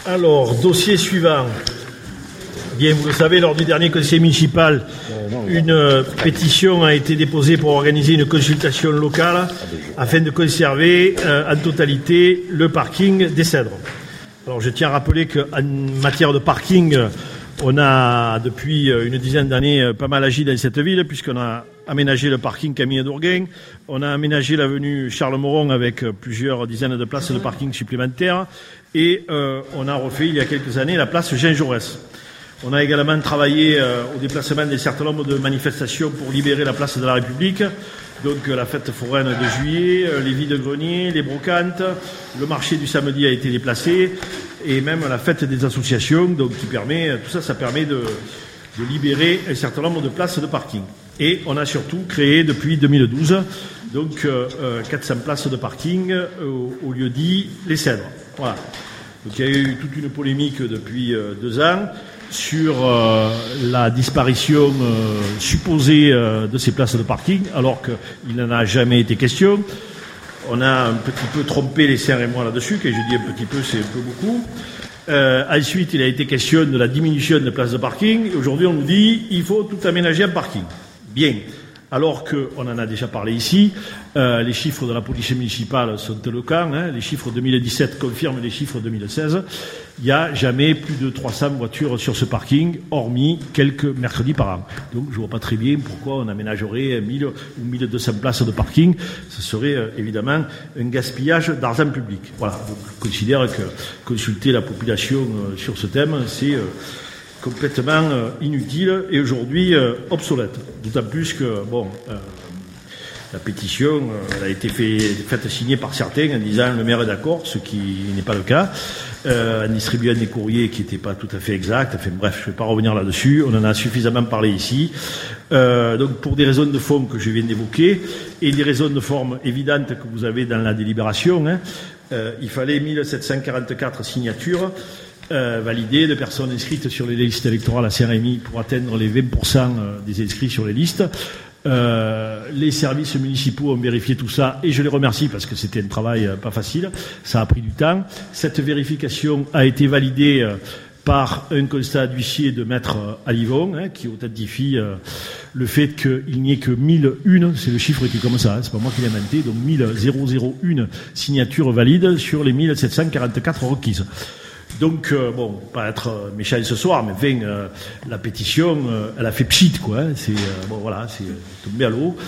Alors, dossier suivant. Bien, vous le savez, lors du dernier conseil municipal, une pétition a été déposée pour organiser une consultation locale afin de conserver en totalité le parking des Cèdres. Alors, je tiens à rappeler qu'en matière de parking, on a, depuis une dizaine d'années, pas mal agi dans cette ville, puisqu'on a aménagé le parking Camille Dourguin, on a aménagé l'avenue Charles-Moron avec plusieurs dizaines de places de parking supplémentaires, et on a refait, il y a quelques années, la place Jean Jaurès. On a également travaillé au déplacement d'un certain nombre de manifestations pour libérer la place de la République, donc la fête foraine de juillet, les vides-greniers, les brocantes, le marché du samedi a été déplacé, et même la fête des associations, donc qui permet, tout ça, ça permet de libérer un certain nombre de places de parking. Et on a surtout créé depuis 2012, donc 400 places de parking au lieu dit les Cèdres. Voilà. Donc il y a eu toute une polémique depuis 2 ans sur la disparition supposée de ces places de parking, alors qu'il n'en a jamais été question. On a un petit peu trompé les Serres et moi là-dessus, que je dis un petit peu, c'est un peu beaucoup. Ensuite, il a été question de la diminution de places de parking. Et aujourd'hui, on nous dit il faut tout aménager en parking. Bien. Alors qu'on en a déjà parlé ici, les chiffres de la police municipale sont éloquents, les chiffres 2017 confirment les chiffres 2016. Il n'y a jamais plus de 300 voitures sur ce parking, hormis quelques mercredis par an. Donc je ne vois pas très bien pourquoi on aménagerait 1000 ou 1200 places de parking. Ce serait évidemment un gaspillage d'argent public. Voilà, donc, je considère que consulter la population sur ce thème, c'est complètement inutile et aujourd'hui obsolète. D'autant plus que, la pétition elle a été faite signer par certains en disant le maire est d'accord, ce qui n'est pas le cas, en distribuant des courriers qui n'étaient pas tout à fait exacts. Enfin bref, je ne vais pas revenir là-dessus, on en a suffisamment parlé ici. Donc pour des raisons de fond que je viens d'évoquer et des raisons de forme évidentes que vous avez dans la délibération, il fallait 1744 signatures validées de personnes inscrites sur les listes électorales à Saint-Rémy pour atteindre les 20% des inscrits sur les listes. Les services municipaux ont vérifié tout ça et je les remercie parce que c'était un travail pas facile, ça a pris du temps. Cette vérification a été validée par un constat d'huissier de maître Alivon, qui authentifie le fait qu'il n'y ait que 1001, c'est le chiffre qui est comme ça, c'est pas moi qui l'ai inventé, donc 1001 signatures valides sur les 1744 requises. Donc, pas être méchant ce soir, mais la pétition, elle a fait pchit, quoi. C'est tombé à l'eau.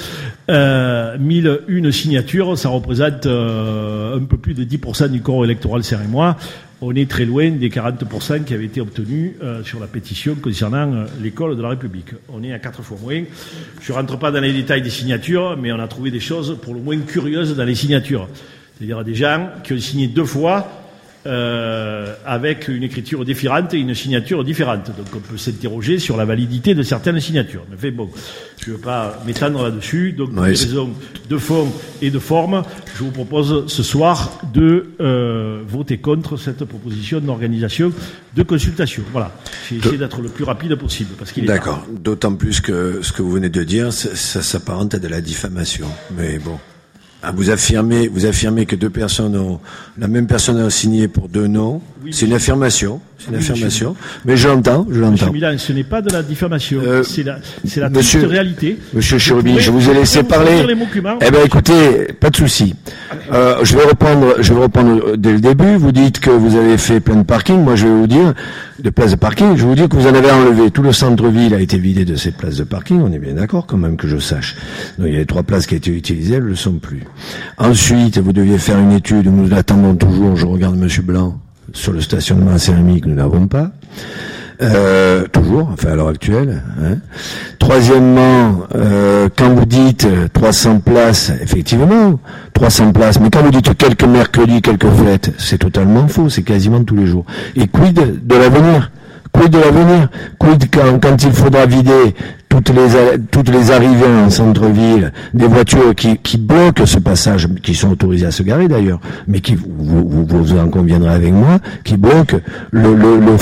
1001 signatures, ça représente un peu plus de 10% du corps électoral serrémois. On est très loin des 40% qui avaient été obtenus sur la pétition concernant l'école de la République. On est à 4 fois moins. Je ne rentre pas dans les détails des signatures, mais on a trouvé des choses pour le moins curieuses dans les signatures. C'est-à-dire des gens qui ont signé 2 fois avec une écriture différente et une signature différente. Donc on peut s'interroger sur la validité de certaines signatures. Mais je ne veux pas m'étendre là-dessus. Donc pour des raisons de fond et de forme, je vous propose ce soir de voter contre cette proposition d'organisation de consultation. Voilà. J'ai essayé d'être le plus rapide possible. Parce qu'il est D'accord. Tard. D'autant plus que ce que vous venez de dire, ça s'apparente à de la diffamation. Mais bon. Ah, vous affirmez que la même personne a signé pour 2 noms. Oui, c'est une affirmation. Mais je l'entends. Monsieur Milan, ce n'est pas de la diffamation. C'est la triste réalité. Monsieur Cherubi, je vous ai laissé parler. Écoutez, pas de souci. Je vais reprendre dès le début. Vous dites que vous avez fait plein de parking. Moi, je vais vous dire, de places de parking, je vais vous dire que vous en avez enlevé. Tout le centre-ville a été vidé de ces places de parking. On est bien d'accord, quand même, que je sache. Donc, il y a 3 places qui ont été utilisées, elles ne le sont plus. Ensuite, vous deviez faire une étude. Nous l'attendons toujours. Je regarde Monsieur Blanc sur le stationnement à Saint-Rémy que nous n'avons pas. Toujours, enfin à l'heure actuelle. Troisièmement, quand vous dites 300 places, effectivement, 300 places, mais quand vous dites quelques mercredis, quelques fêtes, c'est totalement faux, c'est quasiment tous les jours. Et quid de l'avenir? Quid quand il faudra vider toutes les arrivées en centre-ville, des voitures qui bloquent ce passage, qui sont autorisées à se garer d'ailleurs, mais qui, vous en conviendrez avec moi, qui bloquent le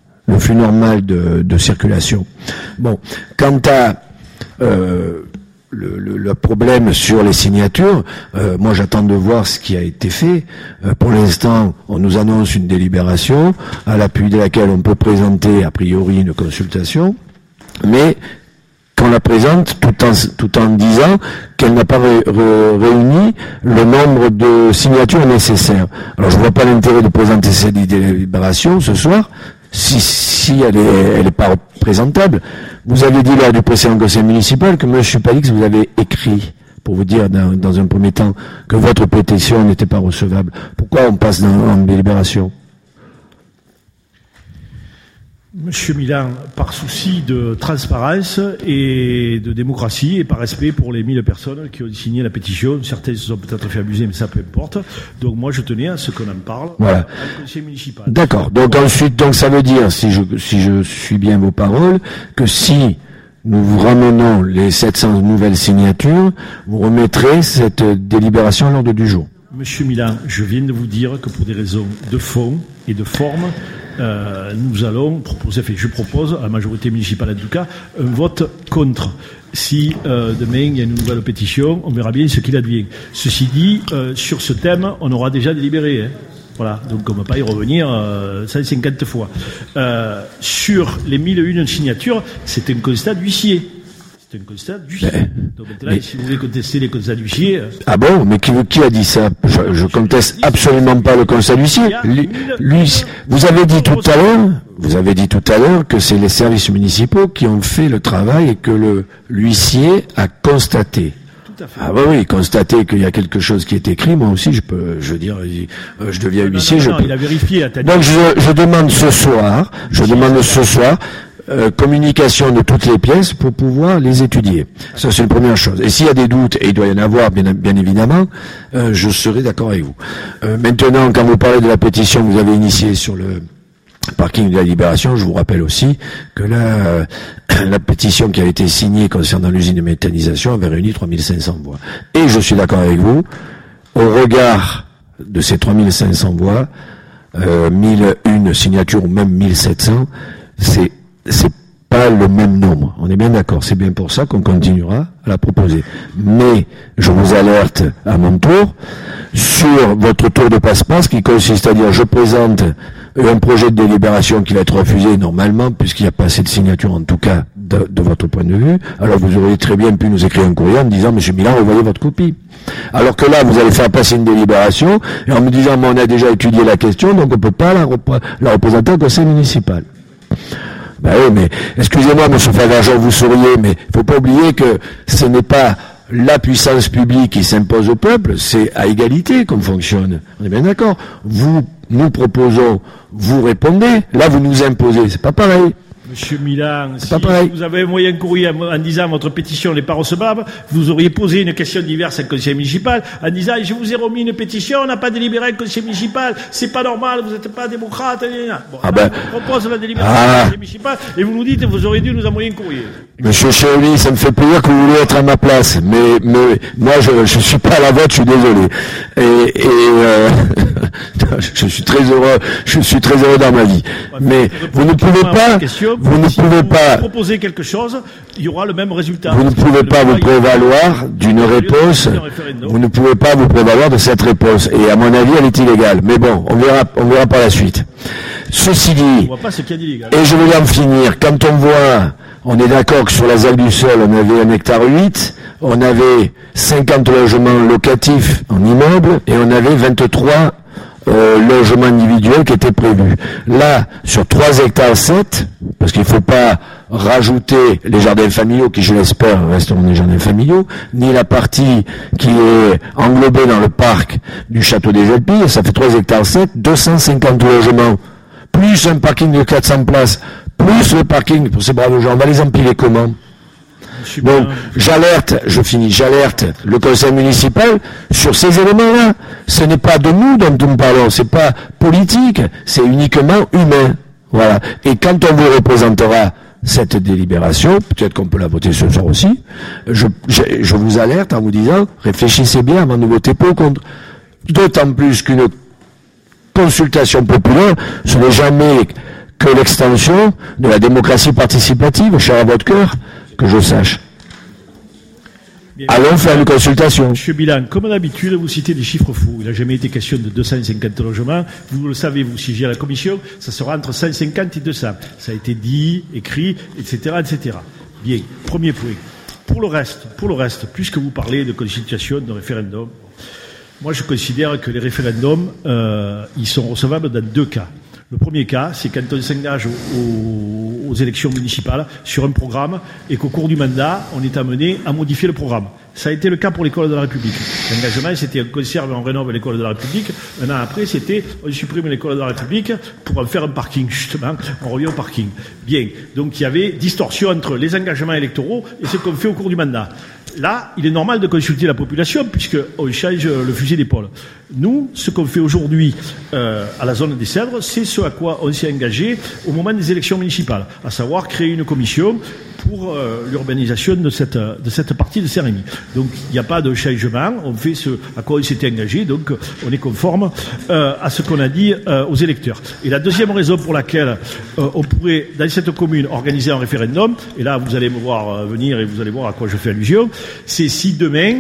flux normal de circulation. Bon, quant à le problème sur les signatures, moi j'attends de voir ce qui a été fait. Pour l'instant, on nous annonce une délibération à l'appui de laquelle on peut présenter a priori une consultation, mais qu'on la présente tout en disant qu'elle n'a pas réuni le nombre de signatures nécessaires. Alors je vois pas l'intérêt de présenter cette délibération ce soir si elle est pas présentable. Vous avez dit lors du précédent conseil municipal que M. Palix vous avait écrit pour vous dire dans un premier temps que votre pétition n'était pas recevable. Pourquoi on passe en délibération? Monsieur Milan, par souci de transparence et de démocratie et par respect pour les 1000 personnes qui ont signé la pétition, certaines se sont peut-être fait abuser, mais ça peu importe. Donc moi je tenais à ce qu'on en parle voilà. au conseil municipal. D'accord. Donc ensuite, ça veut dire, si je suis bien vos paroles, que si nous vous ramenons les 700 nouvelles signatures, vous remettrez cette délibération à l'ordre du jour. Monsieur Milan, je viens de vous dire que pour des raisons de fond et de forme, nous allons proposer, je propose à la majorité municipale en tout cas, un vote contre. Si demain il y a une nouvelle pétition, on verra bien ce qu'il advient. Ceci dit, sur ce thème, on aura déjà délibéré. Hein. Voilà, donc on ne va pas y revenir 150 fois. Sur les 1001 signatures, c'est un constat d'huissier. C'est un constat d'huissier. Donc maintenant, si vous voulez contester les constats d'huissier... Ah bon, mais qui a dit ça? Je conteste absolument pas le constat d'huissier. Lui, vous avez dit tout à l'heure que c'est les services municipaux qui ont fait le travail et que l'huissier a constaté. Ah oui, constater qu'il y a quelque chose qui est écrit, moi aussi, je deviens huissier. Non, il a vérifié. Donc je demande ce soir, communication de toutes les pièces pour pouvoir les étudier. Ça, c'est une première chose. Et s'il y a des doutes, et il doit y en avoir, bien évidemment, je serai d'accord avec vous. Maintenant, quand vous parlez de la pétition que vous avez initiée sur le parking de la Libération, je vous rappelle aussi que la pétition qui a été signée concernant l'usine de méthanisation avait réuni 3500 voix. Et je suis d'accord avec vous, au regard de ces 3500 voix, 1001 signatures ou même 1700, c'est pas le même nombre. On est bien d'accord. C'est bien pour ça qu'on continuera à la proposer. Mais je vous alerte à mon tour sur votre tour de passe-passe qui consiste à dire je présente un projet de délibération qui va être refusé normalement puisqu'il n'y a pas assez de signatures en tout cas de votre point de vue. Alors vous auriez très bien pu nous écrire un courrier en me disant monsieur Milan, envoyez votre copie. Alors que là vous allez faire passer une délibération et en me disant mais on a déjà étudié la question donc on peut pas la représenter au conseil municipal. Ben oui, mais excusez-moi, monsieur Favargeon, vous souriez, mais il faut pas oublier que ce n'est pas la puissance publique qui s'impose au peuple, c'est à égalité qu'on fonctionne. On est bien d'accord. Nous proposons, vous répondez, là vous nous imposez, c'est pas pareil. Monsieur Milan, si vous avez envoyé un courrier en disant votre pétition n'est pas recevable, vous auriez posé une question diverse au conseil municipal en disant je vous ai remis une pétition, on n'a pas délibéré le conseil municipal, c'est pas normal, vous n'êtes pas démocrate. Bon, on propose la délibération du conseil municipal et vous nous dites vous auriez dû nous envoyer un courrier. Monsieur Chéoli, ça me fait plaisir que vous voulez être à ma place, mais moi je suis pas à la vote, je suis désolé. Je suis très heureux dans ma vie. Mais vous ne pouvez pas proposer quelque chose, il y aura le même résultat. Vous ne pouvez pas vous prévaloir d'une réponse. Vous ne pouvez pas vous prévaloir de cette réponse. Et à mon avis, elle est illégale. Mais bon, on verra par la suite. Ceci dit, et je vais en finir, quand on voit, on est d'accord que sur la ZAC du Sol, on avait 1,8 hectare, on avait 50 logements locatifs en immeuble, et on avait 23 logements individuels qui étaient prévus. Là, sur 3,7 hectares, parce qu'il ne faut pas rajouter les jardins familiaux, qui je l'espère resteront des jardins familiaux, ni la partie qui est englobée dans le parc du Château des Alpilles, ça fait 3,7 hectares, 250 logements, plus un parking de 400 places, plus le parking pour ces braves gens, on va les empiler comment? Donc, j'alerte le conseil municipal sur ces éléments-là. Ce n'est pas de nous dont nous parlons, c'est pas politique, c'est uniquement humain. Voilà. Et quand on vous représentera cette délibération, peut-être qu'on peut la voter ce soir aussi, je vous alerte en vous disant, réfléchissez bien avant de voter pour ou contre. D'autant plus qu'une consultation populaire, ce n'est jamais que l'extension de la démocratie participative, cher à votre cœur, que je sache. Bien, allons faire une consultation. Monsieur Bilan, comme d'habitude, vous citez des chiffres fous. Il n'a jamais été question de 250 logements. Vous le savez, vous siégez à la commission, ça sera entre 150 et 200. Ça a été dit, écrit, etc., etc. Bien, premier point. Pour le reste, puisque vous parlez de consultation, de référendum, moi je considère que les référendums, ils sont recevables dans 2 cas. Le premier cas, c'est quand on s'engage aux élections municipales sur un programme et qu'au cours du mandat, on est amené à modifier le programme. Ça a été le cas pour l'école de la République. L'engagement, c'était on conserve et on rénove l'école de la République. Un an après, c'était on supprime l'école de la République pour en faire un parking, justement. On revient au parking. Bien. Donc, il y avait distorsion entre les engagements électoraux et ce qu'on fait au cours du mandat. Là, il est normal de consulter la population puisqu'on change le fusil d'épaule. Nous, ce qu'on fait aujourd'hui à la zone des Cèdres, c'est ce à quoi on s'est engagé au moment des élections municipales, à savoir créer une commission pour l'urbanisation de cette partie de Saint-Rémy. Donc, il n'y a pas de changement. On fait ce à quoi on s'était engagé. Donc, on est conforme à ce qu'on a dit aux électeurs. Et la deuxième raison pour laquelle on pourrait, dans cette commune, organiser un référendum, et là, vous allez me voir venir et vous allez voir à quoi je fais allusion, c'est si demain,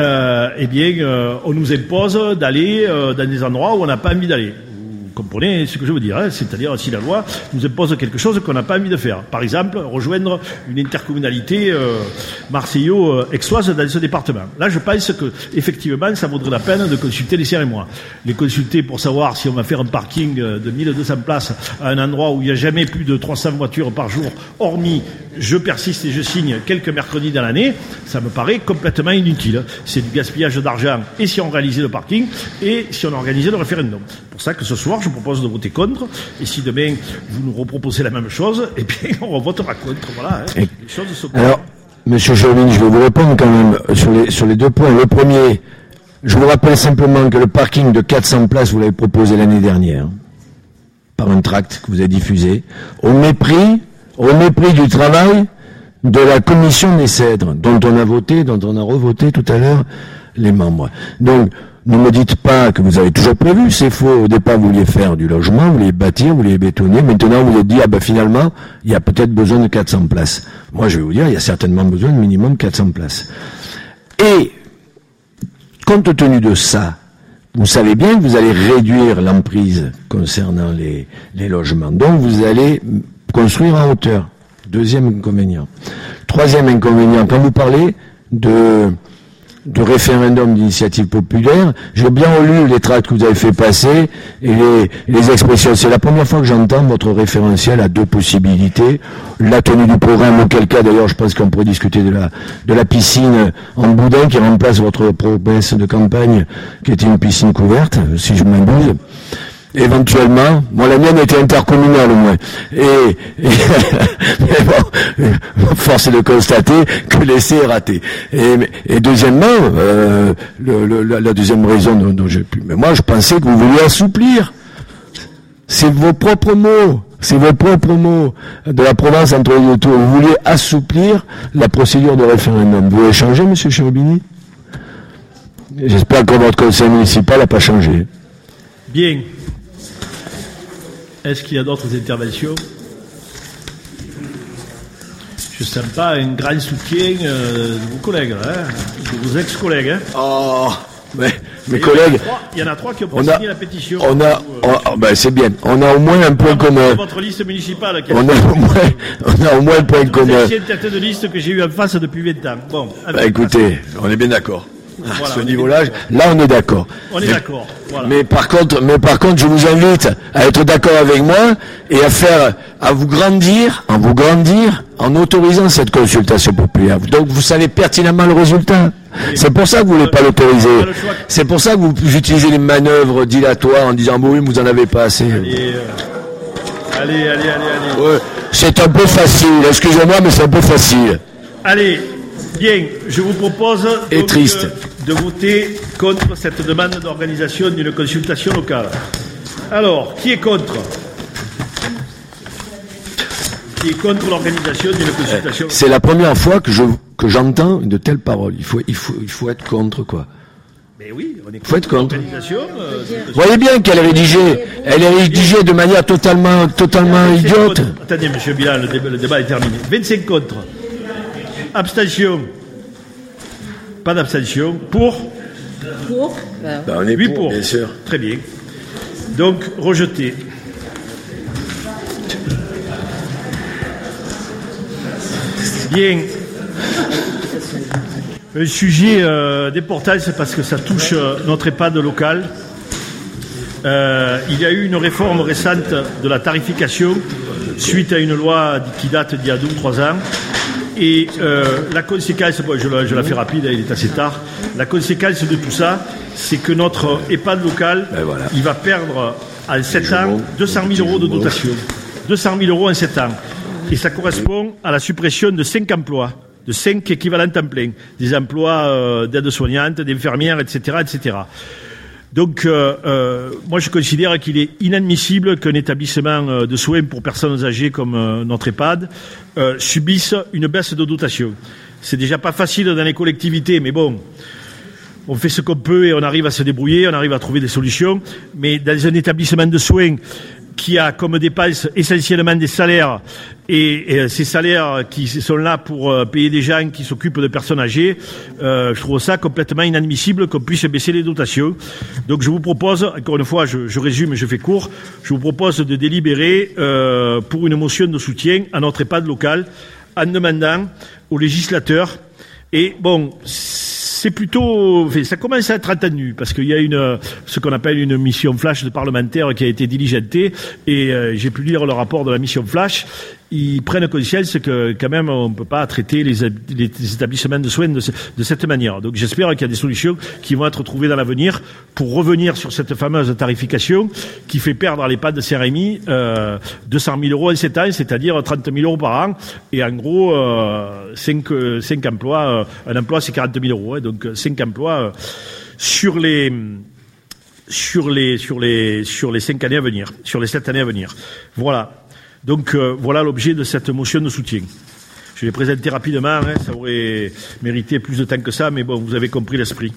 on nous impose d'aller dans des endroits où on n'a pas envie d'aller. Vous comprenez ce que je veux dire, hein, c'est-à-dire si la loi nous impose quelque chose qu'on n'a pas envie de faire. Par exemple, rejoindre une intercommunalité marseillo-aixoise dans ce département. Là, je pense que effectivement, ça vaudrait la peine de consulter les Cérémois. Les consulter pour savoir si on va faire un parking de 1200 places à un endroit où il n'y a jamais plus de 300 voitures par jour, hormis, je persiste et je signe, quelques mercredis dans l'année, ça me paraît complètement inutile. C'est du gaspillage d'argent, et si on réalisait le parking, et si on organisait le référendum. C'est pour ça que ce soir, je propose de voter contre, et si demain vous nous reproposez la même chose, eh bien on votera contre. Voilà. Hein. Les choses sont alors, Monsieur Chauvelin, je vais vous répondre quand même sur les 2 points. Le premier, je vous rappelle simplement que le parking de 400 places, vous l'avez proposé l'année dernière, par un tract que vous avez diffusé, au mépris du travail de la commission des Cèdres, dont on a revoté tout à l'heure les membres. Donc, ne me dites pas que vous avez toujours prévu, c'est faux. Au départ, vous vouliez faire du logement, vous vouliez bâtir, vous vouliez bétonner. Maintenant, vous vous êtes dit, finalement, il y a peut-être besoin de 400 places. Moi, je vais vous dire, il y a certainement besoin de minimum 400 places. Et, compte tenu de ça, vous savez bien que vous allez réduire l'emprise concernant les logements. Donc, vous allez construire en hauteur. Deuxième inconvénient. Troisième inconvénient, quand vous parlez de référendum d'initiative populaire, j'ai bien lu les tracts que vous avez fait passer et les expressions. C'est la première fois que j'entends votre référentiel à 2 possibilités. La tenue du programme, auquel cas d'ailleurs je pense qu'on pourrait discuter de la piscine en boudin qui remplace votre promesse de campagne qui était une piscine couverte, si je m'abuse. Éventuellement, la mienne était intercommunale au moins. Mais bon, force est de constater que l'essai est raté. Et deuxièmement, la deuxième raison dont j'ai pu. Mais moi, je pensais que vous vouliez assouplir. C'est vos propres mots de la province entre les 2 tours. Vous vouliez assouplir la procédure de référendum. Vous voulez changer, Monsieur Cherubini? J'espère que votre conseil municipal n'a pas changé. Bien. Est-ce qu'il y a d'autres interventions? Je ne sens pas un grand soutien de vos collègues, de vos ex-collègues. Hein. Oh, mais mes collègues... Il y en a 3 qui ont signé la pétition. C'est bien. On a au moins un point commun. Votre liste municipale. On a au moins un point commun. C'est une tête de liste que j'ai eu en face depuis 20 ans. Bon, écoutez, on est bien d'accord. Voilà, à ce niveau-là, on est d'accord. On est d'accord. Voilà. Mais par contre, je vous invite à être d'accord avec moi et à vous grandir, en autorisant cette consultation populaire. Donc, vous savez pertinemment le résultat. C'est pour ça que vous voulez pas l'autoriser. C'est pour ça que vous utilisez les manœuvres dilatoires en disant, oui, vous en avez pas assez. Allez. Ouais, c'est un peu facile. Excusez-moi, mais c'est un peu facile. Allez. Bien, je vous propose donc, de voter contre cette demande d'organisation d'une consultation locale. Alors, qui est contre? Qui est contre l'organisation d'une consultation locale? C'est la première fois que j'entends de telles paroles. Il faut être contre, quoi. Mais oui, on est contre. Faut être contre. Vous voyez bien qu'elle est rédigée de manière totalement idiote. Attendez, monsieur Bilal, le débat est terminé. 25 contre. Abstention. Pas d'abstention. Pour On est 8 pour, bien sûr. Très bien. Donc, rejeté. Bien. Le sujet des portails, c'est parce que ça touche notre EHPAD local. Il y a eu une réforme récente de la tarification suite à une loi qui date d'il y a 2 ou 3 ans. Et la conséquence, je la fais rapide, il est assez tard, la conséquence de tout ça, c'est que notre EHPAD local, il va perdre en 7 ans 200 000 euros de dotation. 200 000 euros en 7 ans. Et ça correspond à la suppression de 5 emplois, de 5 équivalents temps plein, des emplois d'aide-soignante, d'infirmières, etc., etc. Donc, moi, je considère qu'il est inadmissible qu'un établissement de soins pour personnes âgées comme notre EHPAD subisse une baisse de dotation. C'est déjà pas facile dans les collectivités, mais bon, on fait ce qu'on peut et on arrive à se débrouiller, on arrive à trouver des solutions. Mais dans un établissement de soins qui a comme dépense essentiellement des salaires, et ces salaires qui sont là pour payer des gens qui s'occupent de personnes âgées, je trouve ça complètement inadmissible qu'on puisse baisser les dotations. Donc je vous propose, encore une fois, je résume et je fais court, je vous propose de délibérer pour une motion de soutien à notre EHPAD local en demandant aux législateurs, et bon, c'est plutôt, ça commence à être attendu parce qu'il y a ce qu'on appelle une mission flash de parlementaires qui a été diligentée, et j'ai pu lire le rapport de la mission flash. Ils prennent conscience que quand même on ne peut pas traiter les établissements de soins de cette manière. Donc j'espère qu'il y a des solutions qui vont être trouvées dans l'avenir pour revenir sur cette fameuse tarification qui fait perdre à l'EHPAD de Saint-Rémy 200 000 euros en 7 ans, c'est-à-dire 30 000 euros par an, et en gros 5 emplois, un emploi c'est 40 000 euros, donc 5 emplois sur les 5 années à venir, sur les 7 années à venir. Voilà. Donc voilà l'objet de cette motion de soutien. Je l'ai présenté rapidement, ça aurait mérité plus de temps que ça, mais bon, vous avez compris l'esprit.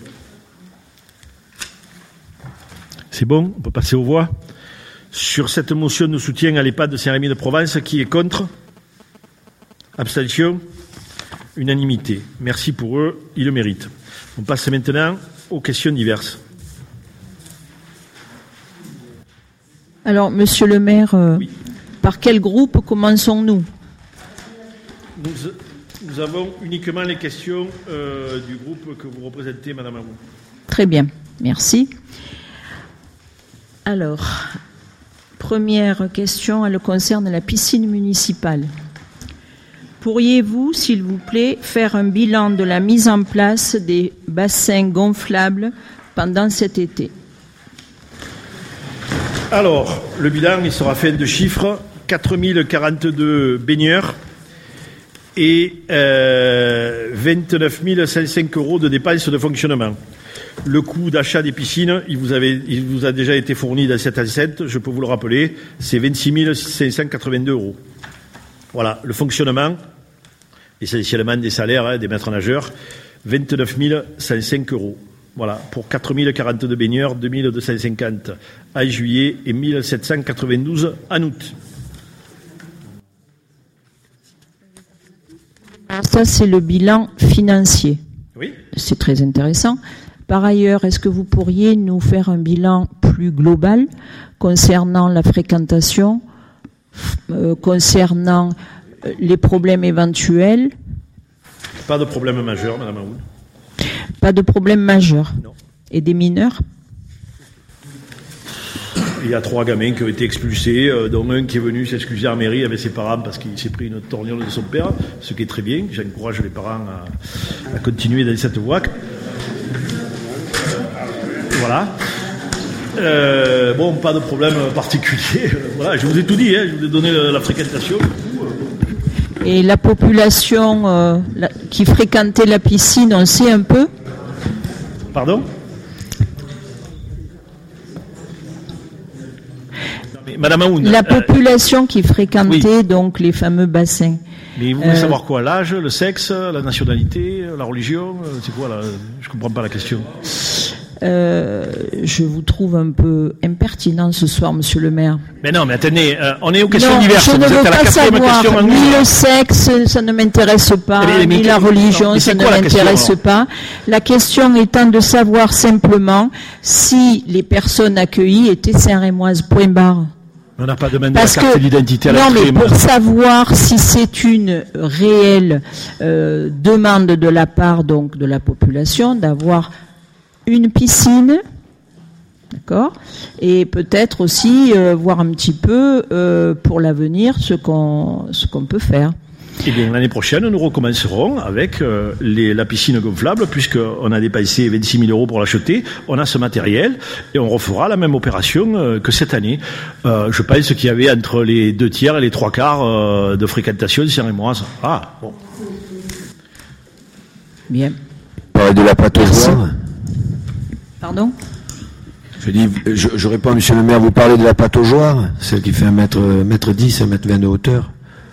C'est bon, on peut passer aux voix. Sur cette motion de soutien à l'EHPAD de Saint-Rémy-de-Provence, qui est contre? Abstention? Unanimité. Merci pour eux, ils le méritent. On passe maintenant aux questions diverses. Alors, monsieur le maire, oui. Par quel groupe commençons-nous? Nous avons uniquement les questions du groupe que vous représentez, madame Amou. Très bien, merci. Alors, première question, elle concerne la piscine municipale. Pourriez-vous, s'il vous plaît, faire un bilan de la mise en place des bassins gonflables pendant cet été? Alors, le bilan, il sera fait de chiffres. 4042 baigneurs et 29 105 euros de dépenses de fonctionnement. Le coût d'achat des piscines, il vous a déjà été fourni dans cette enceinte, je peux vous le rappeler, c'est 26 582 euros. Voilà, le fonctionnement, essentiellement des salaires des maîtres nageurs, 29 105 euros. Voilà, pour 4042 baigneurs, 2250 en juillet et 1792 en août. Ça, c'est le bilan financier. Oui. C'est très intéressant. Par ailleurs, est-ce que vous pourriez nous faire un bilan plus global concernant la fréquentation, concernant les problèmes éventuels? Pas de problème majeur, madame Aoun. Pas de problème majeur? Non. Et des mineurs? Il y a 3 gamins qui ont été expulsés, dont un qui est venu s'excuser en mairie avec ses parents parce qu'il s'est pris une torgnole de son père, ce qui est très bien. J'encourage les parents à continuer dans cette voie. Voilà. Bon, pas de problème particulier. Voilà, je vous ai tout dit, je vous ai donné la fréquentation. Et la population qui fréquentait la piscine, on sait un peu? Pardon? Madame Aoun, la population qui fréquentait donc les fameux bassins. Mais vous voulez savoir quoi? L'âge, le sexe, la nationalité, la religion? C'est quoi là? Je ne comprends pas la question. je vous trouve un peu impertinent ce soir, monsieur le maire. Mais non, mais attendez, on est aux questions diverses. Je ne veux pas savoir ni le sexe, ça ne m'intéresse pas, ni la religion, ça ne m'intéresse pas. La question étant de savoir simplement si les personnes accueillies étaient Saint-Rémoises, point barre. On n'a pas demandé la carte d'identité à la mais pour savoir si c'est une réelle demande de la part donc de la population d'avoir une piscine, d'accord, et peut-être aussi voir un petit peu pour l'avenir ce qu'on peut faire. Eh bien, l'année prochaine, nous recommencerons avec la piscine gonflable, puisqu'on a dépensé 26 000 euros pour l'acheter, on a ce matériel, et on refera la même opération que cette année. Je pense qu'il y avait entre les 2/3 et les 3/4 de fréquentation Saint-Rémoise. Ah, bon. Bien. De la pataugeoire. Pardon ? Je réponds, monsieur le maire, vous parlez de la pataugeoire, celle qui fait 1,10 m, 1,20 m de hauteur.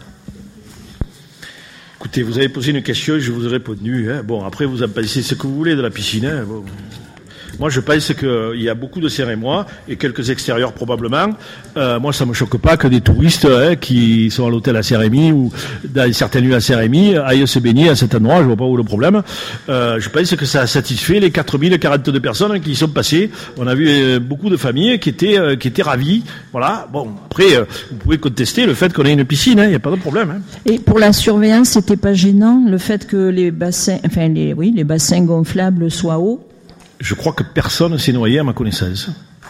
Écoutez, vous avez posé une question, je vous ai répondu. Hein. Bon, après, vous en pensez ce que vous voulez de la piscine. Hein. Bon. Moi, je pense qu'il y a beaucoup de Saint-Rémois et quelques extérieurs probablement. Moi, ça me choque pas que des touristes qui sont à l'hôtel à Saint-Rémy ou dans certaines lieux à Saint-Rémy aillent se baigner à cet endroit. Je vois pas où le problème. Je pense que ça a satisfait les 4042 personnes qui y sont passées. On a vu beaucoup de familles qui étaient ravies. Voilà. Bon, après, vous pouvez contester le fait qu'on ait une piscine. Il n'y a pas de problème. Hein. Et pour la surveillance, c'était pas gênant le fait que les bassins, les bassins gonflables soient hauts? Je crois que personne ne s'est noyé à ma connaissance.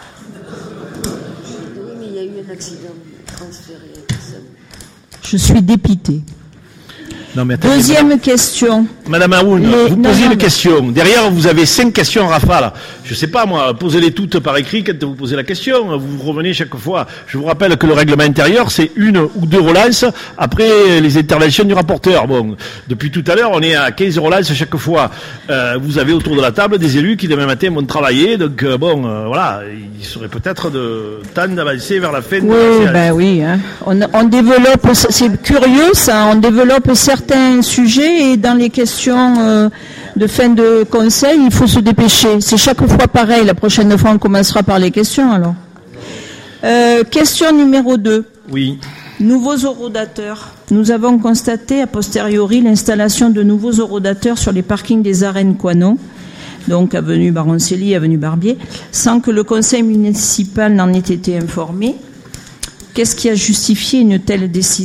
Oui, mais il y a eu un accident transféré à personne. Je suis dépité. Non, mais attendez, deuxième question. Madame Aoun, vous posez une question. Derrière, vous avez 5 questions en rafale. Je sais pas, moi, posez-les toutes par écrit quand vous posez la question. Vous revenez chaque fois. Je vous rappelle que le règlement intérieur, c'est 1 ou 2 relances après les interventions du rapporteur. Bon, depuis tout à l'heure, on est à 15 relances chaque fois. Vous avez autour de la table des élus qui demain matin vont travailler. Donc, voilà, il serait peut-être temps d'avancer vers la fin de la séance. Ben oui, hein. On développe, c'est curieux ça, on développe certains sujets et dans les questions de fin de conseil, il faut se dépêcher. C'est chaque fois pareil. La prochaine fois, on commencera par les questions alors. Question numéro 2. Oui. Nouveaux orodateurs. Nous avons constaté a posteriori l'installation de nouveaux orodateurs sur les parkings des arènes Coinon, donc avenue Baroncelli, avenue Barbier, sans que le conseil municipal n'en ait été informé. Qu'est-ce qui a justifié une telle décision ?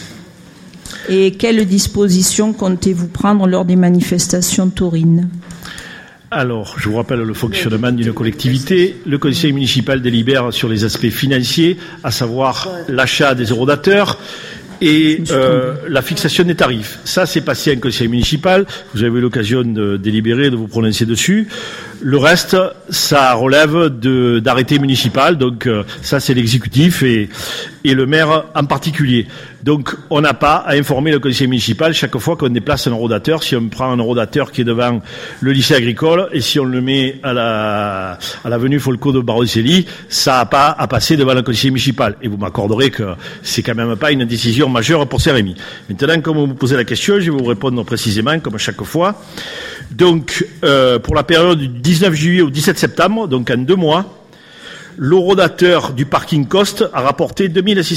Et quelles dispositions comptez-vous prendre lors des manifestations taurines ? Alors, je vous rappelle le fonctionnement d'une collectivité. Le conseil municipal délibère sur les aspects financiers, à savoir l'achat des orodateurs et la fixation des tarifs. Ça, c'est passé à un conseil municipal. Vous avez eu l'occasion de délibérer, de vous prononcer dessus. Le reste, ça relève d'arrêté municipal. Donc, ça, c'est l'exécutif et le maire en particulier. Donc, on n'a pas à informer le conseil municipal chaque fois qu'on déplace un orodateur. Si on prend un orodateur qui est devant le lycée agricole et si on le met à l'avenue Folco de Baroncelli, ça n'a pas à passer devant le conseil municipal. Et vous m'accorderez que c'est quand même pas une décision majeure pour Saint-Rémy. Maintenant, comme vous me posez la question, je vais vous répondre précisément, comme à chaque fois. Donc, pour la période du 19 juillet au 17 septembre, donc en 2 mois, l'orodateur du parking Coste a rapporté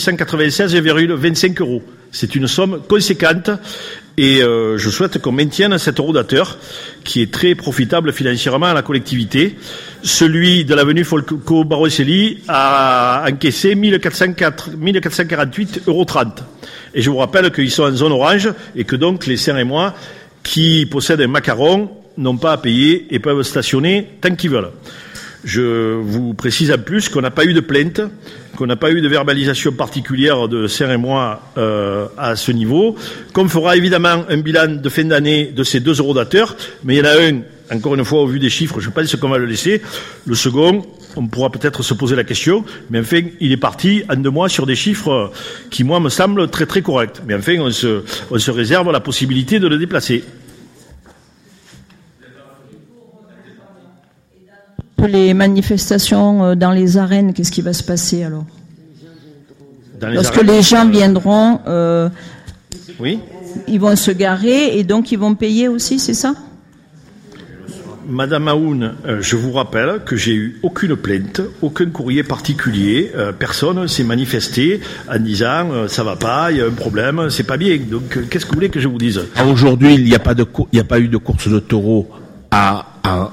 2696,25 €. C'est une somme conséquente et je souhaite qu'on maintienne cet orodateur qui est très profitable financièrement à la collectivité. Celui de l'avenue Folco Baroncelli a encaissé 1448,30 €. Et je vous rappelle qu'ils sont en zone orange et que donc les Saint-Rémois qui possèdent un macaron n'ont pas à payer et peuvent stationner tant qu'ils veulent. Je vous précise en plus qu'on n'a pas eu de plainte, qu'on n'a pas eu de verbalisation particulière de Saint-Rémois à ce niveau, qu'on fera évidemment un bilan de fin d'année de ces 2 orodateurs, mais il y en a un, encore une fois au vu des chiffres, je pense qu'on va le laisser. Le second, on pourra peut-être se poser la question, mais enfin, il est parti en 2 mois sur des chiffres qui, moi, me semblent très très corrects. Mais enfin, on se réserve la possibilité de le déplacer. Les manifestations dans les arènes, qu'est-ce qui va se passer alors ? Lorsque les gens viendront, oui, ils vont se garer et donc ils vont payer aussi, c'est ça ? Madame Aoun, je vous rappelle que j'ai eu aucune plainte, aucun courrier particulier, personne s'est manifesté en disant ça va pas, il y a un problème, c'est pas bien. Donc qu'est-ce que vous voulez que je vous dise? Aujourd'hui, il n'y a pas eu de course de taureau à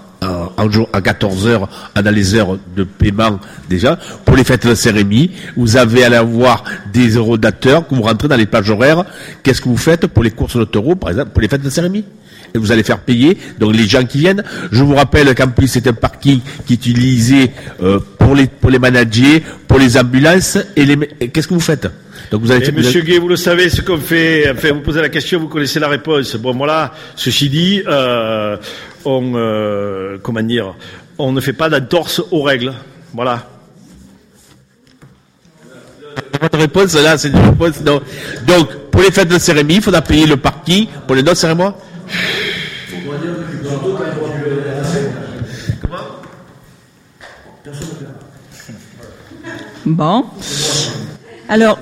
14h, dans les heures de paiement déjà. Pour les fêtes de Saint-Rémy, vous allez avoir des eurodateurs que vous rentrez dans les plages horaires. Qu'est-ce que vous faites pour les courses de taureau, par exemple, pour les fêtes de Saint-Rémy? Et vous allez faire payer donc les gens qui viennent. Je vous rappelle qu'en plus c'est un parking qui est utilisé pour les managers, pour les ambulances et qu'est-ce que vous faites? Donc vous avez Monsieur Gué, vous le savez ce qu'on fait. Enfin, vous posez la question, vous connaissez la réponse. Bon, voilà. Ceci dit, on ne fait pas d'entorse aux règles. Voilà. Votre réponse là, c'est une réponse. Non. Donc, pour les fêtes de Saint-Rémy, il faudra payer le parking. Pour les autres cérémonies. Bon. Alors.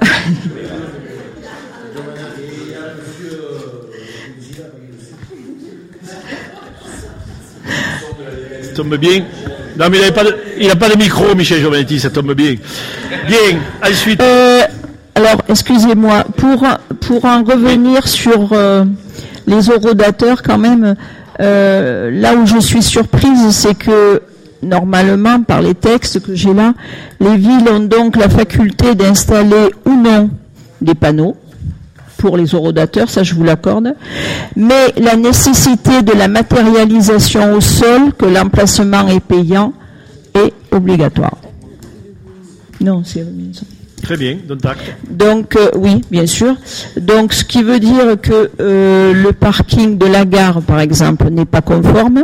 Ça tombe bien. Non, mais il n'a pas de micro, Michel Giovannetti, ça tombe bien. Bien, ensuite. Alors, excusez-moi, pour en revenir sur les horodateurs, quand même, là où je suis surprise, c'est que normalement, par les textes que j'ai là, les villes ont donc la faculté d'installer ou non des panneaux pour les horodateurs, ça je vous l'accorde, mais la nécessité de la matérialisation au sol, que l'emplacement est payant, est obligatoire. Non, c'est... Très bien, d'acte. Donc, oui, bien sûr. Donc, ce qui veut dire que le parking de la gare, par exemple, n'est pas conforme.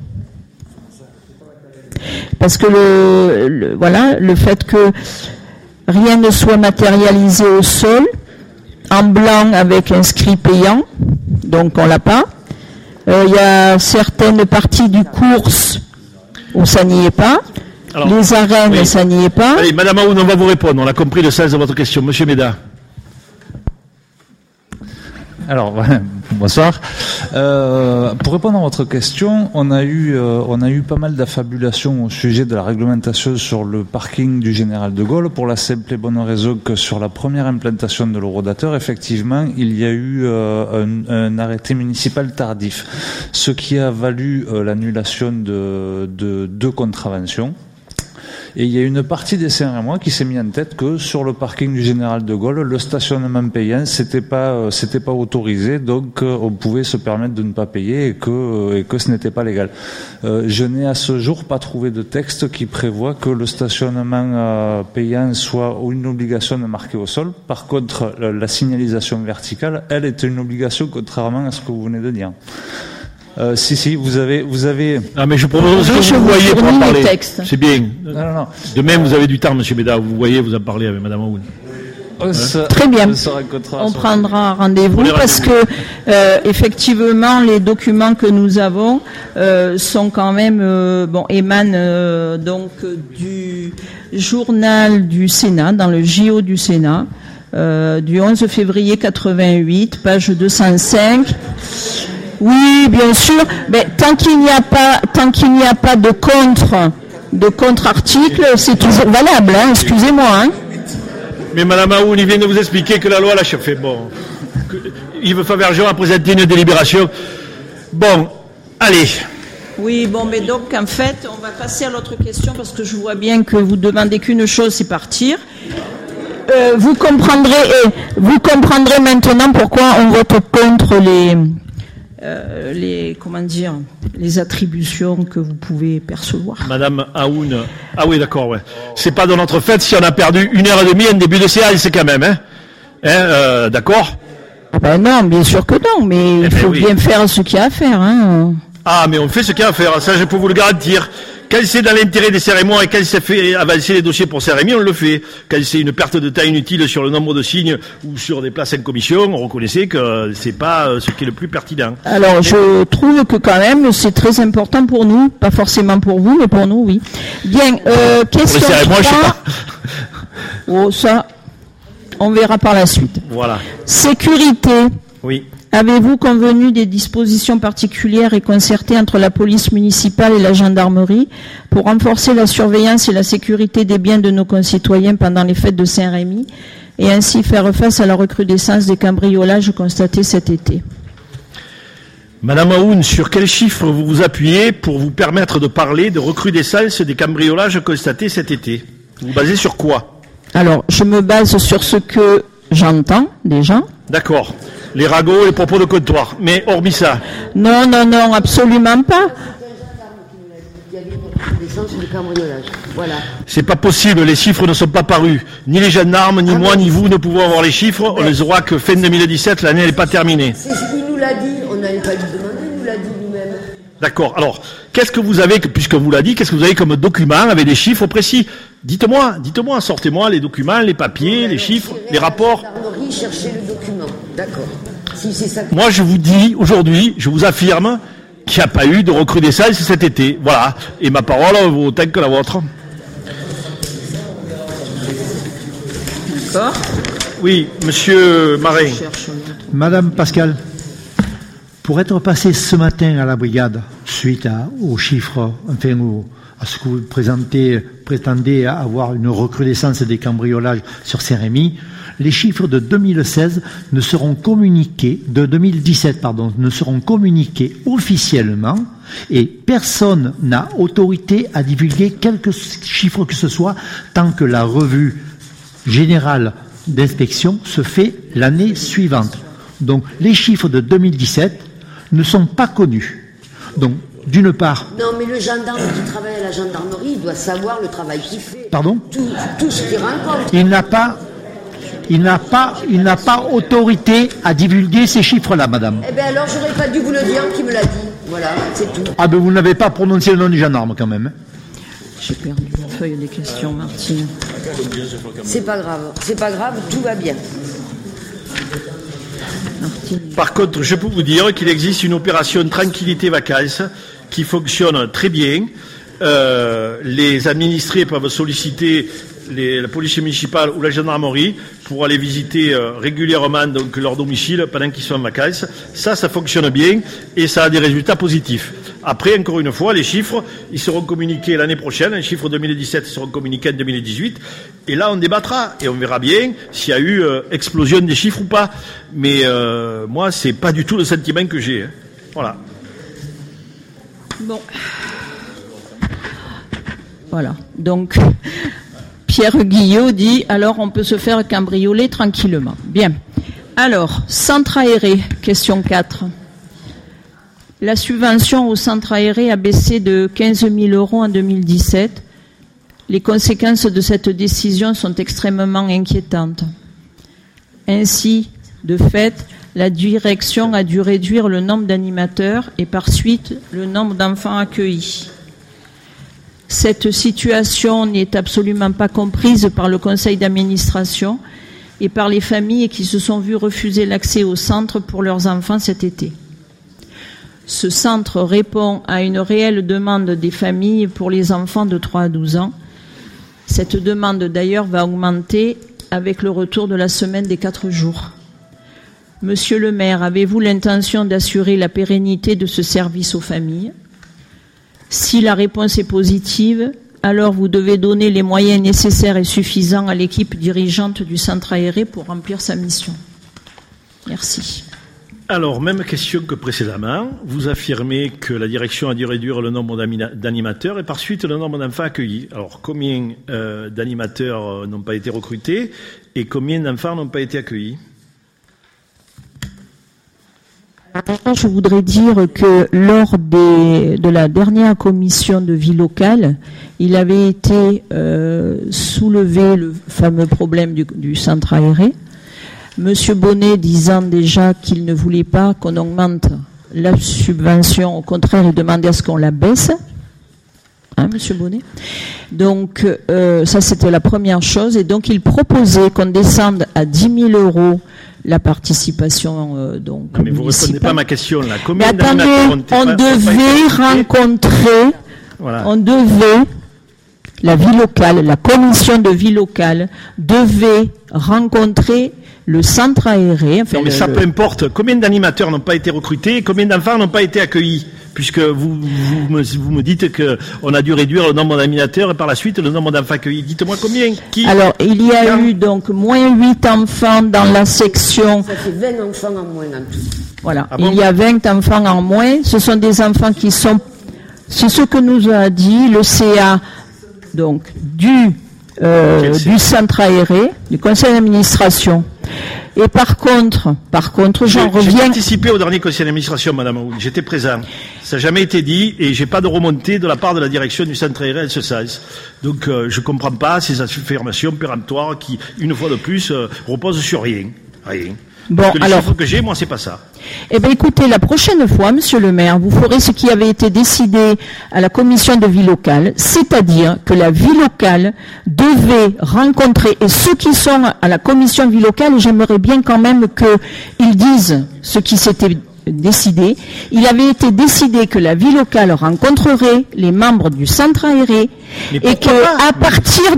Parce que le fait que rien ne soit matérialisé au sol, en blanc avec inscrit payant, donc on l'a pas. Il y a certaines parties du course où ça n'y est pas. Alors, les arènes, oui. Ça n'y est pas. Allez, Madame Aoun, on va vous répondre. On a compris le sens de votre question. Monsieur Méda. Alors, bonsoir. Pour répondre à votre question, on a eu pas mal d'affabulations au sujet de la réglementation sur le parking du Général de Gaulle, pour la simple et bonne raison que sur la première implantation de l'horodateur, effectivement, il y a eu un arrêté municipal tardif, ce qui a valu l'annulation de 2 contraventions. Et il y a une partie des Saint-Rémois qui s'est mis en tête que sur le parking du Général de Gaulle, le stationnement payant, c'était pas autorisé, donc on pouvait se permettre de ne pas payer et que ce n'était pas légal. Je n'ai à ce jour pas trouvé de texte qui prévoit que le stationnement payant soit une obligation de marquer au sol. Par contre, la signalisation verticale, elle, est une obligation, contrairement à ce que vous venez de dire. Si, vous avez. Ah, mais je propose que vous voyez pour en parler. C'est bien. Non. De même, vous avez du temps, Monsieur Béda. Vous voyez, vous en parlez avec Madame Aoun. Très bien. On prendra rendez-vous parce que effectivement, les documents que nous avons sont quand même émanent donc du journal du Sénat, dans le JO du Sénat, du 11 février 88, page 205. Oui, bien sûr, mais tant qu'il n'y a pas de contre-article, c'est toujours valable, hein, excusez-moi, hein. Mais Madame Aoun, il vient de vous expliquer que la loi l'a fait. Bon, Yves Favergeon a présenté une délibération. Bon, allez. Oui, bon, mais donc, en fait, on va passer à l'autre question parce que je vois bien que vous demandez qu'une chose, c'est partir. Vous comprendrez maintenant pourquoi on vote contre les attributions que vous pouvez percevoir. Madame Aoun, ah oui, d'accord, ouais. C'est pas dans notre fête si on a perdu 1h30 en début de séance, quand même, hein, d'accord? Ben non, bien sûr que non, mais il faut bien faire ce qu'il y a à faire, hein. Ah, mais on fait ce qu'il y a à faire, ça je peux vous le garantir. Quand c'est dans l'intérêt des Saint-Rémois et quand ça fait avancer les dossiers pour Saint-Rémy, on le fait. Quand c'est une perte de temps inutile sur le nombre de signes ou sur des places en commission, on reconnaissait que c'est pas ce qui est le plus pertinent. Alors, je trouve que quand même, c'est très important pour nous, pas forcément pour vous, mais pour nous, oui. Bien, question pour les Saint-Rémois, je sais pas. Oh, ça, on verra par la suite. Voilà. Sécurité. Oui. Avez-vous convenu des dispositions particulières et concertées entre la police municipale et la gendarmerie pour renforcer la surveillance et la sécurité des biens de nos concitoyens pendant les fêtes de Saint-Rémy et ainsi faire face à la recrudescence des cambriolages constatés cet été? Madame Aoun, sur quels chiffres vous vous appuyez pour vous permettre de parler de recrudescence des cambriolages constatés cet été? Vous vous basez sur quoi? Alors, je me base sur ce que j'entends déjà. D'accord. Les ragots, les propos de comptoir. Mais hormis ça. Non, absolument pas. Il y avait une recrudescence de cambriolage. Voilà. C'est pas possible, les chiffres ne sont pas parus. Ni les gendarmes, ni moi, ni vous ne pouvons avoir les chiffres. On les aura que fin 2017, l'année n'est pas terminée. Il nous l'a dit, on n'avait pas dû demander, il nous l'a dit lui-même. D'accord. Alors, qu'est-ce que vous avez, puisqu'on vous l'a dit, qu'est-ce que vous avez comme document avec des chiffres précis? Dites-moi, sortez-moi les documents, les papiers, les chiffres, les rapports. Gendarmerie chercher le document. D'accord. Si c'est ça. Moi, je vous dis, aujourd'hui, je vous affirme qu'il n'y a pas eu de recrudescence cet été. Voilà. Et ma parole vaut autant que la vôtre. D'accord. Oui, monsieur Marin. Madame Pascal, pour être passé ce matin à la brigade, suite aux chiffres, enfin, à ce que vous prétendez avoir une recrudescence des cambriolages sur Saint-Rémy, les chiffres de 2016 ne seront communiqués, de 2017, pardon, ne seront communiqués officiellement et personne n'a autorité à divulguer quelques chiffres que ce soit tant que la revue générale d'inspection se fait l'année suivante. Donc, les chiffres de 2017 ne sont pas connus. Donc, d'une part... Non, mais le gendarme qui travaille à la gendarmerie, il doit savoir le travail qu'il fait. Pardon? Tout ce qu'il rencontre. Il n'a pas autorité à divulguer ces chiffres-là, madame. Eh bien alors, j'aurais pas dû vous le dire, qui me l'a dit. Voilà, c'est tout. Ah ben vous n'avez pas prononcé le nom du gendarme quand même. J'ai perdu la feuille des questions, Martine. C'est pas grave, tout va bien. Martine. Par contre, je peux vous dire qu'il existe une opération Tranquillité Vacances qui fonctionne très bien. Les administrés peuvent solliciter la police municipale ou la gendarmerie pour aller visiter régulièrement donc leur domicile pendant qu'ils sont en vacances. Ça fonctionne bien et ça a des résultats positifs. Après, encore une fois, les chiffres, ils seront communiqués l'année prochaine. Les chiffres 2017 seront communiqués en 2018. Et là, on débattra et on verra bien s'il y a eu explosion des chiffres ou pas. Mais moi, c'est pas du tout le sentiment que j'ai. Hein. Voilà. Bon. Voilà. Donc, Pierre Guillot dit, alors on peut se faire cambrioler tranquillement. Bien. Alors, centre aéré, question 4. La subvention au centre aéré a baissé de 15 000 € en 2017. Les conséquences de cette décision sont extrêmement inquiétantes. Ainsi, de fait, la direction a dû réduire le nombre d'animateurs et par suite le nombre d'enfants accueillis. Cette situation n'est absolument pas comprise par le conseil d'administration et par les familles qui se sont vues refuser l'accès au centre pour leurs enfants cet été. Ce centre répond à une réelle demande des familles pour les enfants de 3 à 12 ans. Cette demande d'ailleurs va augmenter avec le retour de la semaine des 4 jours. Monsieur le maire, avez-vous l'intention d'assurer la pérennité de ce service aux familles ? Si la réponse est positive, alors vous devez donner les moyens nécessaires et suffisants à l'équipe dirigeante du centre aéré pour remplir sa mission. Merci. Alors, même question que précédemment. Vous affirmez que la direction a dû réduire le nombre d'animateurs et par suite le nombre d'enfants accueillis. Alors, combien d'animateurs n'ont pas été recrutés et combien d'enfants n'ont pas été accueillis ? Je voudrais dire que lors de la dernière commission de vie locale, il avait été soulevé le fameux problème du centre aéré. Monsieur Bonnet disant déjà qu'il ne voulait pas qu'on augmente la subvention, au contraire, il demandait à ce qu'on la baisse. Hein, Monsieur Bonnet ? Donc, ça c'était la première chose. Et donc, il proposait qu'on descende à 10 000 € la participation donc mais vous ne répondez pas à ma question là. Mais attendez, on devait rencontrer la vie locale, la commission de vie locale devait rencontrer le centre aéré. Non, mais ça peu importe. Combien d'animateurs n'ont pas été recrutés, combien d'enfants n'ont pas été accueillis? Puisque vous me dites qu'on a dû réduire le nombre d'animateurs et par la suite le nombre d'enfants accueillis. Dites-moi combien. Alors, il y a eu donc moins 8 enfants dans la section. Ça fait 20 enfants en moins en tout. Voilà. Ah bon? Il y a 20 enfants en moins. Ce sont des enfants qui sont, c'est ce que nous a dit le CA, donc, du centre aéré, du conseil d'administration. Et par contre, j'en reviens. J'ai participé au dernier conseil d'administration, Madame Aoun. J'étais présent. Ça n'a jamais été dit et j'ai pas de remontée de la part de la direction du centre aéré en ce sens. Donc, je comprends pas ces affirmations péremptoires qui, une fois de plus, reposent sur rien. Rien. Bon, parce que les alors. chiffres que j'ai, moi, c'est pas ça. Eh bien, écoutez, la prochaine fois, Monsieur le maire, vous ferez ce qui avait été décidé à la commission de vie locale, c'est-à-dire que la vie locale devait rencontrer, et ceux qui sont à la commission de vie locale, j'aimerais bien quand même qu'ils disent ce qui s'était décidé. Il avait été décidé que la vie locale rencontrerait les membres du centre aéré, et qu'à partir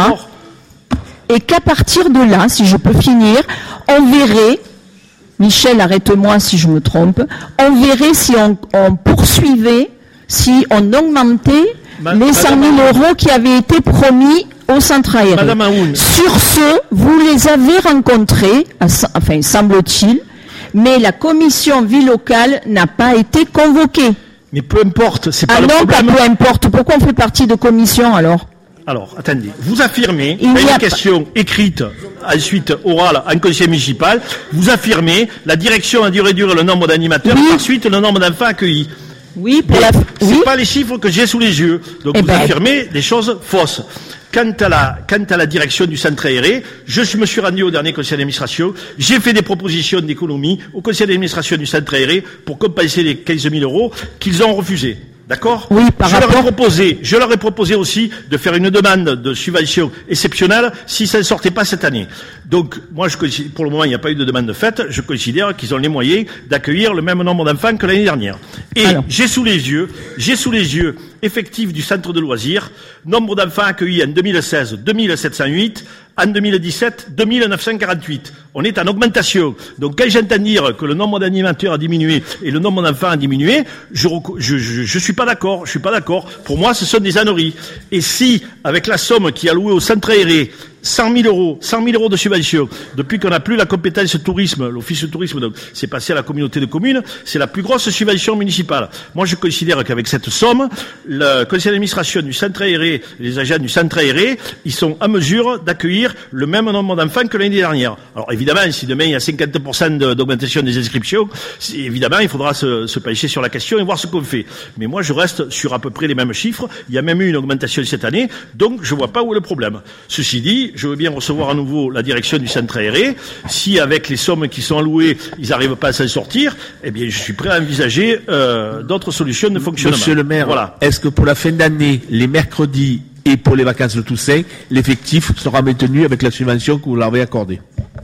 de là, si je peux finir, on verrait, Michel, arrête-moi si je me trompe, on verrait si on poursuivait, si on augmentait les 100 000 euros qui avaient été promis au centre aéré. Madame Aoun. Sur ce, vous les avez rencontrés, enfin, semble-t-il, mais la commission vie locale n'a pas été convoquée. Mais peu importe, c'est pas Ah le non, problème. pas peu importe. Pourquoi on fait partie de commission alors? Alors, attendez. Vous affirmez, Il y a une question écrite, ensuite orale, en conseil municipal, vous affirmez, la direction a dû réduire le nombre d'animateurs, Oui. et ensuite le nombre d'enfants accueillis. Oui, pour Mais la... c'est Oui. pas les chiffres que j'ai sous les yeux. Donc Eh vous ben. affirmez des choses fausses. Quant à la direction du centre aéré, me suis rendu au dernier conseil d'administration, j'ai fait des propositions d'économie au conseil d'administration du centre aéré pour compenser les 15 000 euros qu'ils ont refusés. D'accord? Oui, par rapport- Je leur ai proposé aussi de faire une demande de subvention exceptionnelle si ça ne sortait pas cette année. Donc, moi, pour le moment, il n'y a pas eu de demande de fait. Je considère qu'ils ont les moyens d'accueillir le même nombre d'enfants que l'année dernière. Et Alors. j'ai sous les yeux effectifs du centre de loisirs, nombre d'enfants accueillis en 2016, 2708, en 2017, 2948. On est en augmentation. Donc, quand j'entends dire que le nombre d'animateurs a diminué et le nombre d'enfants a diminué, je suis pas d'accord. Je suis pas d'accord. Pour moi, ce sont des âneries. Et si, avec la somme qui est allouée au centre aéré, 100 000 euros de subvention, depuis qu'on n'a plus la compétence tourisme, l'office du tourisme, donc, c'est passé à la communauté de communes, c'est la plus grosse subvention municipale. Moi, je considère qu'avec cette somme, le conseil d'administration du centre aéré, les agents du centre aéré, ils sont en mesure d'accueillir le même nombre d'enfants que l'année dernière. Alors, évidemment, si demain il y a 50% d'augmentation des inscriptions, évidemment, il faudra se pencher sur la question et voir ce qu'on fait. Mais moi, je reste sur à peu près les mêmes chiffres. Il y a même eu une augmentation cette année, donc je vois pas où est le problème. Ceci dit, je veux bien recevoir à nouveau la direction du centre aéré. Si, avec les sommes qui sont allouées, ils n'arrivent pas à s'en sortir, eh bien, je suis prêt à envisager d'autres solutions de fonctionnement. Monsieur le maire, voilà. Est-ce que pour la fin d'année, les mercredis et pour les vacances de Toussaint, l'effectif sera maintenu avec la subvention que vous leur avez accordée?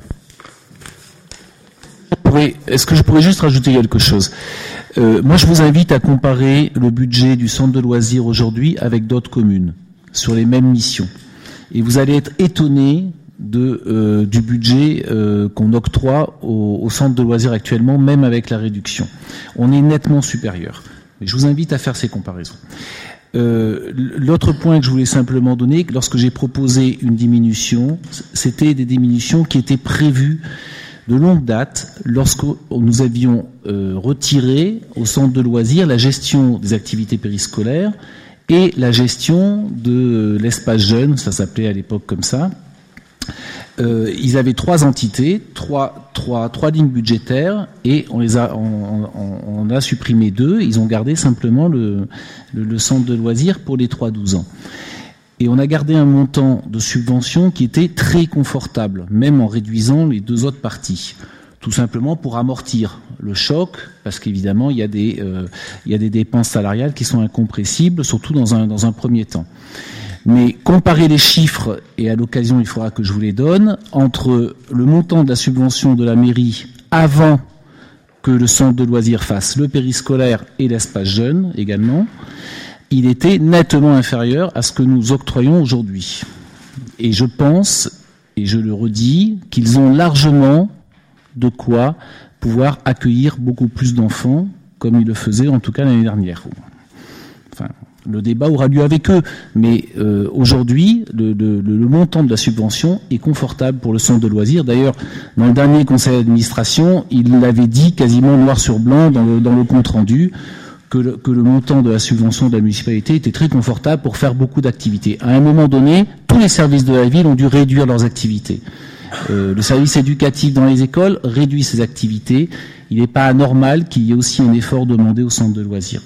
Est-ce que je pourrais juste rajouter quelque chose? Moi, je vous invite à comparer le budget du centre de loisirs aujourd'hui avec d'autres communes sur les mêmes missions. Et vous allez être étonné du budget qu'on octroie au centre de loisirs actuellement, même avec la réduction. On est nettement supérieur. Mais je vous invite à faire ces comparaisons. L'autre point que je voulais simplement donner, lorsque j'ai proposé une diminution, c'était des diminutions qui étaient prévues de longue date, lorsque nous avions retiré au centre de loisirs la gestion des activités périscolaires et la gestion de l'espace jeune, ça s'appelait à l'époque comme ça. Ils avaient 3 entités, trois lignes budgétaires, et on a supprimé 2. Ils ont gardé simplement le centre de loisirs pour les 3-12 ans. Et on a gardé un montant de subvention qui était très confortable, même en réduisant les 2 autres parties. Tout simplement pour amortir le choc, parce qu'évidemment, il y a des dépenses salariales qui sont incompressibles, surtout dans un premier temps. Mais comparer les chiffres, et à l'occasion, il faudra que je vous les donne, entre le montant de la subvention de la mairie avant que le centre de loisirs fasse le périscolaire et l'espace jeune également, il était nettement inférieur à ce que nous octroyons aujourd'hui. Et je pense, et je le redis, qu'ils ont largement de quoi pouvoir accueillir beaucoup plus d'enfants, comme ils le faisaient en tout cas l'année dernière. Enfin, le débat aura lieu avec eux, mais aujourd'hui, le montant de la subvention est confortable pour le centre de loisirs. D'ailleurs, dans le dernier conseil d'administration, il l'avait dit quasiment noir sur blanc dans le compte rendu, que le montant de la subvention de la municipalité était très confortable pour faire beaucoup d'activités. À un moment donné, tous les services de la ville ont dû réduire leurs activités. Le service éducatif dans les écoles réduit ses activités. Il n'est pas anormal qu'il y ait aussi un effort demandé au centre de loisirs.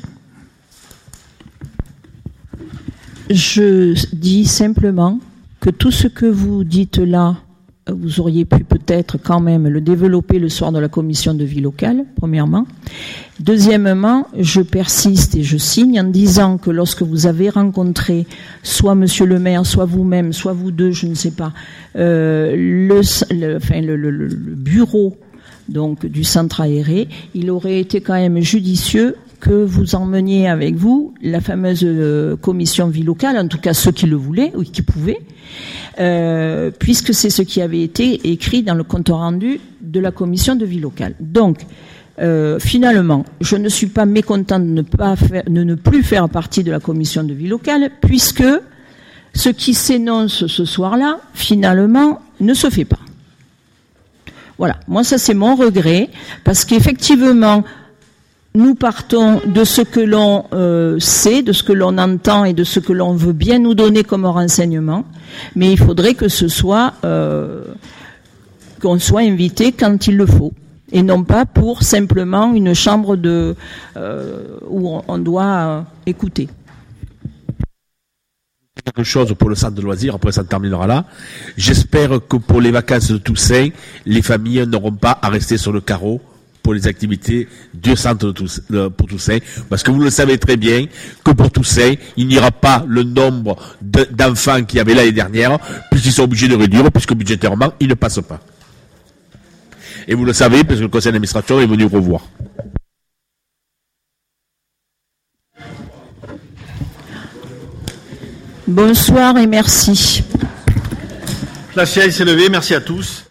Je dis simplement que tout ce que vous dites là, vous auriez pu peut-être quand même le développer le soir de la commission de vie locale, premièrement. Deuxièmement, je persiste et je signe en disant que lorsque vous avez rencontré soit monsieur le maire, soit vous-même, soit vous deux, je ne sais pas, le bureau donc du centre aéré, il aurait été quand même judicieux que vous emmeniez avec vous la fameuse commission vie locale, en tout cas ceux qui le voulaient ou qui pouvaient, puisque c'est ce qui avait été écrit dans le compte rendu de la commission de vie locale. Donc, finalement, je ne suis pas mécontent de ne plus faire partie de la commission de vie locale, puisque ce qui s'énonce ce soir-là, finalement, ne se fait pas. Voilà, moi ça c'est mon regret, parce qu'effectivement, nous partons de ce que l'on sait, de ce que l'on entend et de ce que l'on veut bien nous donner comme renseignement, mais il faudrait que ce soit qu'on soit invité quand il le faut, et non pas pour simplement une chambre où on doit écouter. Quelque chose pour le centre de loisirs, après ça terminera là. J'espère que pour les vacances de Toussaint, les familles n'auront pas à rester sur le carreau pour les activités du centre pour Toussaint, parce que vous le savez très bien que pour Toussaint, il n'y aura pas le nombre d'enfants qu'il y avait l'année dernière, puisqu'ils sont obligés de réduire, puisque budgétairement, ils ne passent pas. Et vous le savez, parce que le conseil d'administration est venu revoir. Bonsoir et merci. La séance est levée, merci à tous.